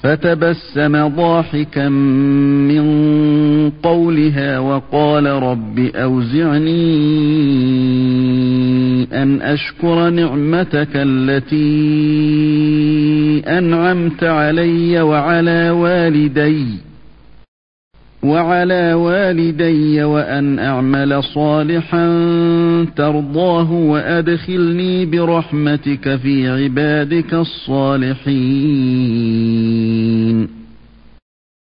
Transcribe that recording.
فتبسم ضاحكا من قولها وقال رب أوزعني أن أشكر نعمتك التي أنعمت علي وعلى والدي وأن أعمل صالحا ترضاه وأدخلني برحمتك في عبادك الصالحين.